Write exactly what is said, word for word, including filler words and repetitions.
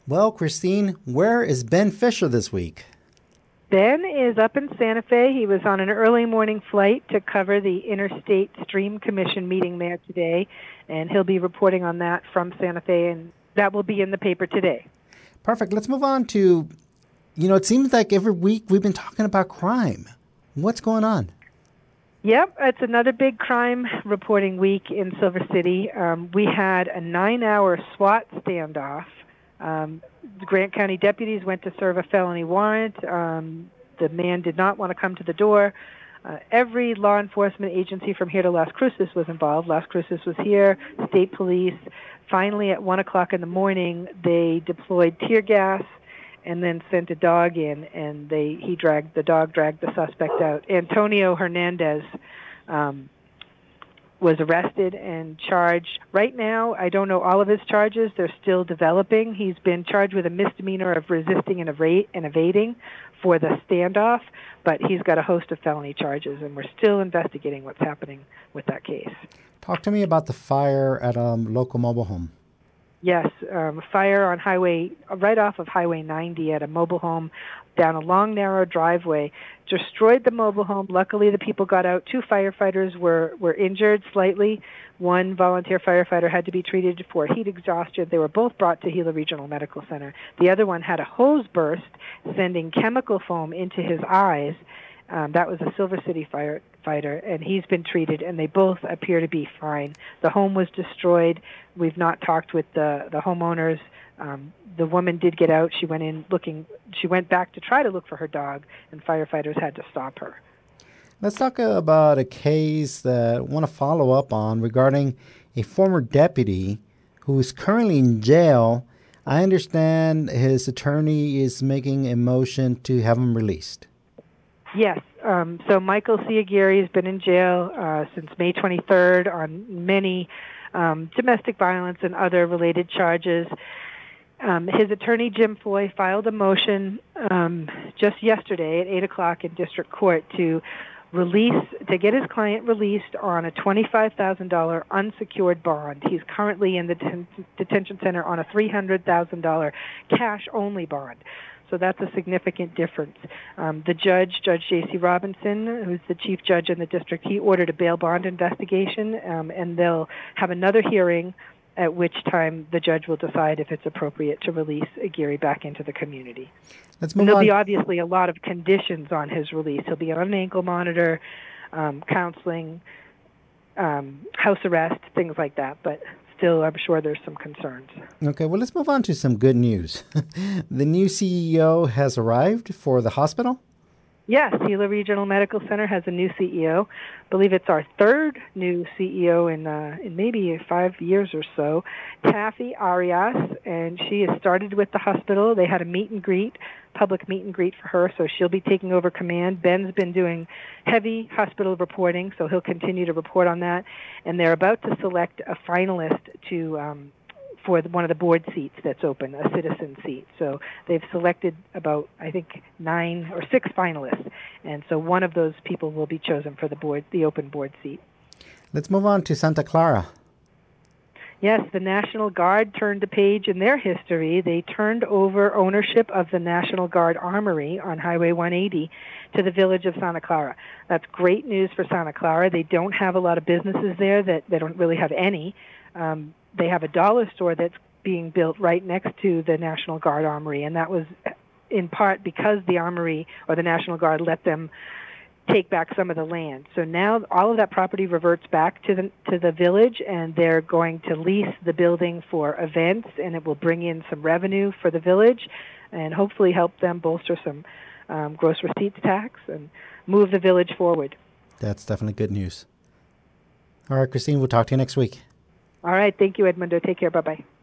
Well, Christine, where is Ben Fisher this week? Ben is up in Santa Fe. He was on an early morning flight to cover the Interstate Stream Commission meeting there today, and he'll be reporting on that from Santa Fe, and that will be in the paper today. Perfect. Let's move on to, you know, it seems like every week we've been talking about crime. What's going on? Yep, it's another big crime reporting week in Silver City. Um, we had a nine-hour SWAT standoff. Um, the Grant County deputies went to serve a felony warrant. Um, the man did not want to come to the door. Uh, every law enforcement agency from here to Las Cruces was involved. Las Cruces was here, state police. Finally, at one o'clock in the morning, they deployed tear gas and then sent a dog in, and they he dragged the dog dragged the suspect out. Antonio Hernandez um, was arrested and charged. Right now, I don't know all of his charges. They're still developing. He's been charged with a misdemeanor of resisting and, evade, and evading for the standoff, but he's got a host of felony charges, and we're still investigating what's happening with that case. Talk to me about the fire at a um, local mobile home. Yes, um, fire on highway, right off of Highway ninety at a mobile home down a long, narrow driveway, destroyed the mobile home. Luckily, the people got out. Two firefighters were, were injured slightly. One volunteer firefighter had to be treated for heat exhaustion. They were both brought to Gila Regional Medical Center. The other one had a hose burst, sending chemical foam into his eyes. Um, that was a Silver City firefighter, and he's been treated, and they both appear to be fine. The home was destroyed. We've not talked with the, the homeowners. Um, the woman did get out. She went in looking. She went back to try to look for her dog, and firefighters had to stop her. Let's talk about a case that I want to follow up on regarding a former deputy who is currently in jail. I understand his attorney is making a motion to have him released. Yes. Um, so Michael Ciaguirre has been in jail uh, since May twenty-third on many um, domestic violence and other related charges. Um, his attorney, Jim Foy, filed a motion um, just yesterday at eight o'clock in district court to release, to get his client released on a twenty-five thousand dollars unsecured bond. He's currently in the den- detention center on a three hundred thousand dollars cash-only bond. So that's a significant difference. Um, the judge, Judge J C Robinson, who's the chief judge in the district, he ordered a bail bond investigation, um, and they'll have another hearing at which time the judge will decide if it's appropriate to release Aguirre back into the community. Let's move and there'll on. be obviously a lot of conditions on his release. He'll be on an ankle monitor, um, counseling, um, house arrest, things like that, but still, I'm sure there's some concerns. Okay, well, let's move on to some good news. The new C E O has arrived for the hospital? Yes, Gila Regional Medical Center has a new C E O. I believe it's our third new C E O in uh, in maybe five years or so. Taffy Arias, and she has started with the hospital. They had a meet and greet, public meet and greet for her, so she'll be taking over command. Ben's been doing heavy hospital reporting, so he'll continue to report on that. And they're about to select a finalist to um, for the, one of the board seats that's open, a citizen seat. So they've selected about, I think, nine or six finalists, and so one of those people will be chosen for the board, the open board seat. Let's move on to Santa Clara. Yes, the National Guard turned a page in their history. They turned over ownership of the National Guard Armory on Highway one eighty to the village of Santa Clara. That's great news for Santa Clara. They don't have a lot of businesses there. That they don't really have any. Um, they have a dollar store that's being built right next to the National Guard Armory, and that was in part because the Armory or the National Guard let them take back some of the land. So now all of that property reverts back to the to the village, and they're going to lease the building for events, and it will bring in some revenue for the village and hopefully help them bolster some um, gross receipts tax and move the village forward. That's definitely good news. All right, Christine, we'll talk to you next week. All right. Thank you, Edmundo. Take care. Bye-bye.